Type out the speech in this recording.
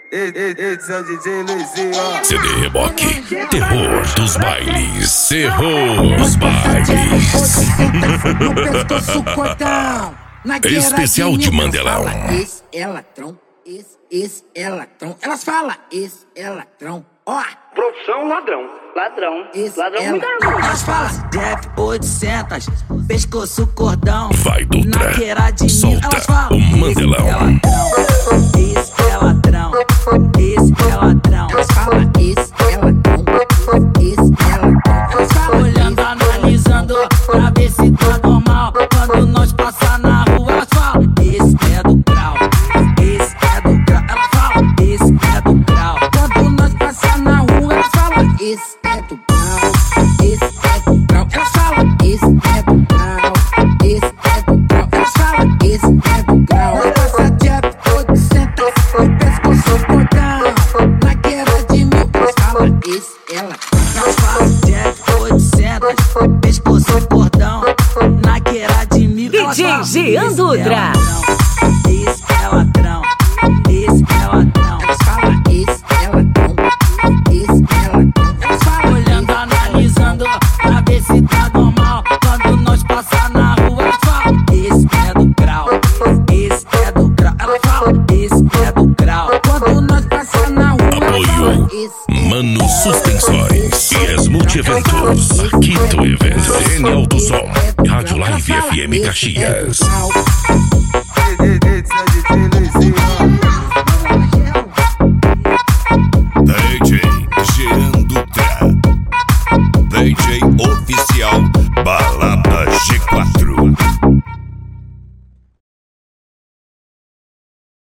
Esse é o DJ Luizinho, ó. CD Reboque, terror dos bailes. Terror dos bailes. No pescoço, cordão. Especial de Mandelão. Esse é ladrão, esse é ladrão. Elas falam, esse é ladrão. Ó, profissão ladrão. Ladrão. Ladrão é muito orgulho. elas falam, Def 800, pescoço, cordão. Vai, Dutra. Naqueira de mim, Solta elas falam, o Mandelão. esse é ladrão, esse é ladrão. Elas falam, esse é ladrão, esse é ladrão. Elas falam, olhando, analisando, pra ver se tá normal. Quando nós passar na rua, elas falam, esse é do grau, esse é do grau. Elas falam, esse é do grau. Quando nós passar na rua, elas falam, esse é do grau, esse é do grau. Elas falam, esse é do grau, esse é do grau. Elas falam, esse é do grau. Nós passa Def 800, no pescoço, cordão. Na guerra de mil, elas falam, esse é ladrão. Nós falam Def 800, pescoço, cordão. Na guerra de mil, elas falam, Jean Dutra. esse é ladrão, esse é ladrão. Elas falam, esse é ladrão, esse é ladrão. Elas falam, olhando, analisando, pra ver se tá normal. Quando nós passar na rua, elas falam, esse é do grau, esse é do grau. Elas falam, esse é do grau. Quando nós passar na rua, elas falam, Apoio esse Mano Suspensões e as Multieventos. Quinto evento N Alto Som. Rádio Live FM Caxias. Esse é o DJ Luizinho.